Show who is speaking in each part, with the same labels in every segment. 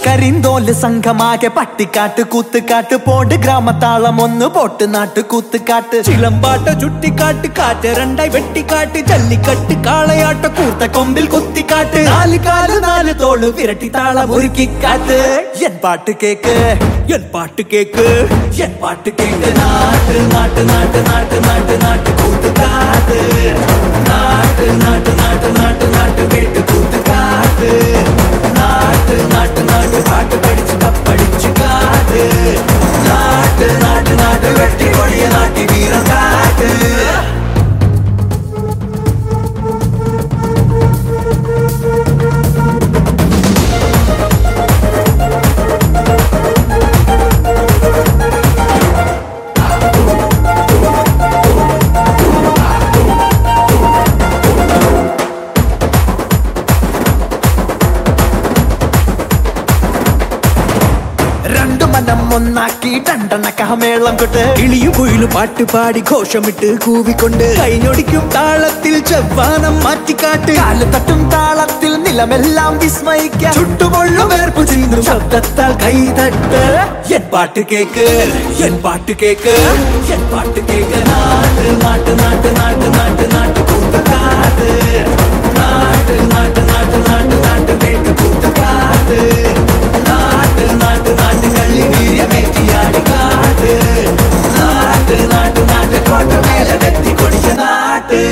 Speaker 1: കരിന്തോല് സംഘമാകെ പട്ടിക്കാട്ട് കൂത്തുകാട്ട് pot ഗ്രാമത്താളം ഒന്ന് pot നാട്ട് കൂത്തുകാട്ട് ചിലമ്പാട്ട ചുട്ടിക്കാട്ട് കാറ്റ് രണ്ടായി വെട്ടിക്കാട്ട് ജല്ലിക്കട്ട് കാളയാട്ട കൂർത്ത കൊമ്പിൽ കുത്തിക്കാട്ട് നാല് കാല് നാല് തോള് വിരട്ടി താളം ഒരുക്കിക്കാട്ട് എൻ പാട്ട് കേക്ക് എൻ പാട്ട് കേക്ക് എൻ പാട്ട് കേക്ക് നാട്ട് നാട്ട് നാട്ട് നാട്ട് നാട്ട് നാട്ട് കൂത്തുകാട്ട് നാട്ട് നാട്ട് നാട്ട് നാട്ട് നാട്ട് കേട്ട് കൂത്തുകാട്ട് നാട്ട് നാട്ട് നാട്ട് പാട്ട് പഠിച്ച് കപ്പടിച്ച് കാട്ട് നാട്ട് നാട്ട് നാട്ട് വെട്ടി പൊടിയ നാട്ടി വീരം കാട്ട് ഒന്നാക്കി രണ്ടെണ്ണക്കമേളം കൊട്ട് ഇളിയും കുയിലും പാട്ടുപാടി ഘോഷമിട്ട് കൂവിക്കൊണ്ട് കൈഞ്ഞൊടിക്കും താളത്തിൽ ചെവ്വാനം മാറ്റിക്കാട്ട് കാല് തട്ടും താളത്തിൽ നിലമെല്ലാം വിസ്മയിക്കാം ചുട്ടുപൊള്ളും വേർപ്പു ചെയ്യുന്നു ശബ്ദത്താൽ കൈതട്ട് എൻ പാട്ട് കേക്ക് എൻ പാട്ട് കേക്ക് എൻ പാട്ട് കേക്ക് നാട്ട് നാട്ട് നാട്ട് നാട്ട് നാട്ട് നാട്ട് കൂത്തുകാട്ട് നാട്ട് നാട്ട് നാട്ട് നാട്ട് നാട്ട് കേട്ട് കൂത്തുകാട്ട് നാട്ട് നാട്ട് നാട്ട് കള്ളി വീര്യമേറ്റിയാടി കാട്ട് നാട്ട് നാട്ട് നാട്ട് കോട്ട മേലെ വെത്തി കൊടിച്ച നാട്ട്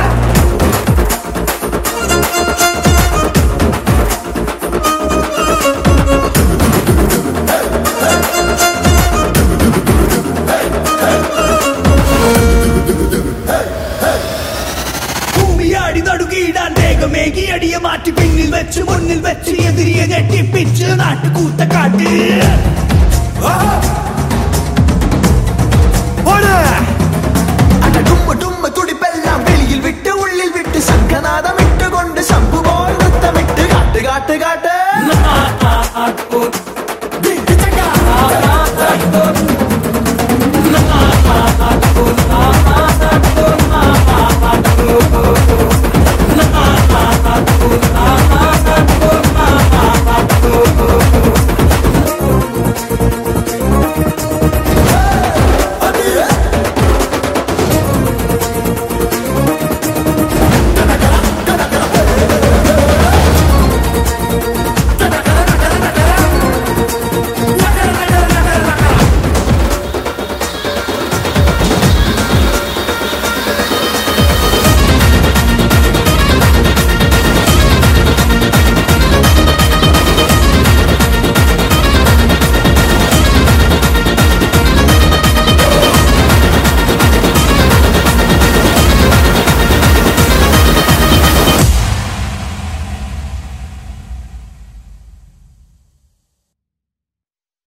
Speaker 1: ഭൂമിയാടി നടുകിയിടാൻ വേഗമേകി അടിയ മാറ്റി പിന്നിൽ വെച്ച് മുന്നിൽ വെച്ച് എതിരിയെ ഞെട്ടിപ്പിച്ച് നാട്ടുകൂത്ത കാട്ട്